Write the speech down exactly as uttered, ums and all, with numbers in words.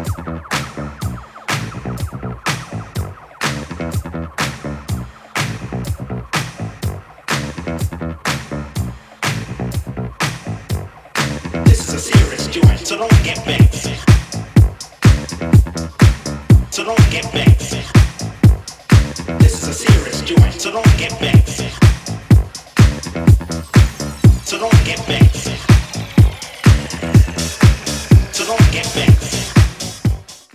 This is a serious joint, so don't get vexed. So don't get vexed. This is a serious joint, so don't get vexed.